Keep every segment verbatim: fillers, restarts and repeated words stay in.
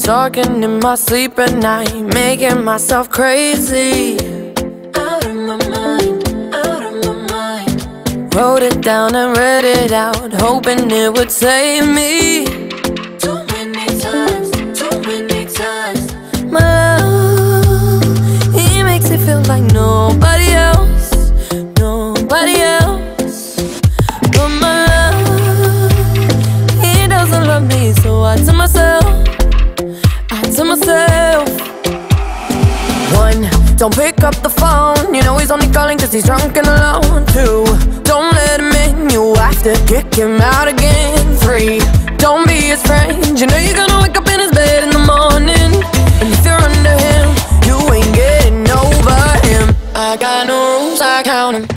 talking in my sleep at night, making myself crazy. Out of my mind, out of my mind. Wrote it down and read it out, hoping it would save me. Too many times, too many times. My love, he makes it feel like nobody else, nobody else. But my love, he doesn't love me, so I tell myself, I tell myself. One, don't pick up the phone, you know he's only calling cause he's drunk and alone. Two, don't let him in, you have to kick him out again. Three, don't be his friend, you know you're gonna wake up in his bed in the morning. And if you're under him, you ain't getting over him. I got no rules, I count him.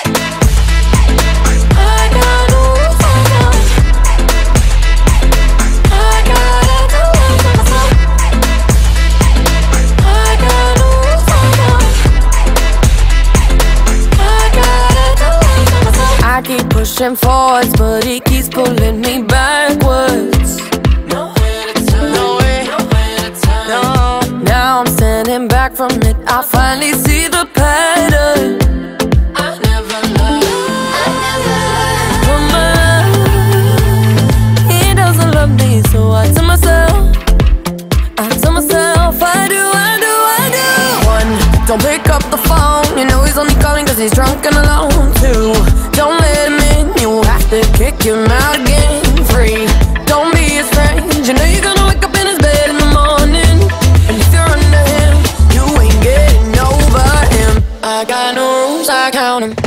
I keep pushing forwards, but he keeps pulling me backwards. Nowhere to turn, nowhere, nowhere to turn. No, now I'm standing back from it, I finally see the pattern. I never loved, I never loved. But my love, he doesn't love me, so I tell myself, I tell myself, I do, I do, I do. One, don't pick up the phone, you know he's only calling cause he's drunk and alone. Two, don't let him in, you have to kick him out again. Three, don't be his friend, you know you're gonna wake up in his bed in the morning. And if you're under him, you ain't getting over him. I got no rules, I count him.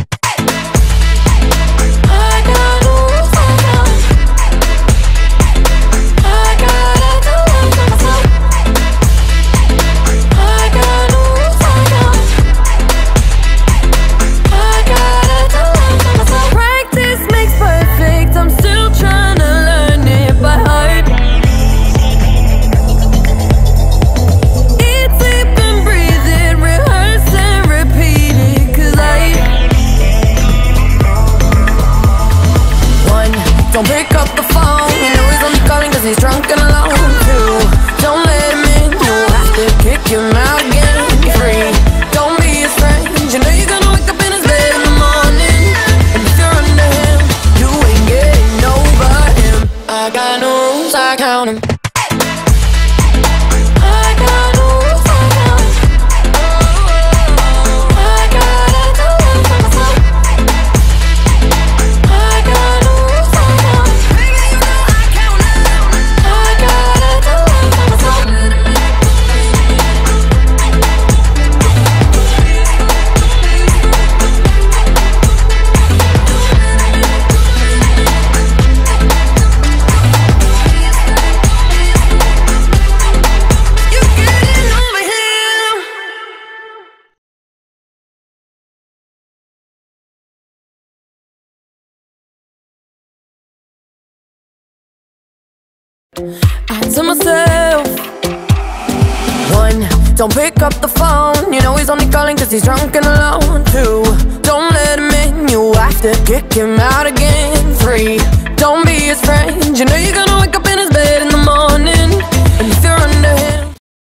Don't pick up the phone, you know he's only calling cause he's drunk and alone. Two, don't let him in, you have to kick him out again. Three, don't be his friend, you know you're gonna wake up in his bed in the morning. And if you're under him, you ain't getting over him. I got no rules, I count him. I tell myself. One, don't pick up the phone, you know he's only calling cause he's drunk and alone. Two, don't let him in, you have to kick him out again. Three, don't be his friend, you know you're gonna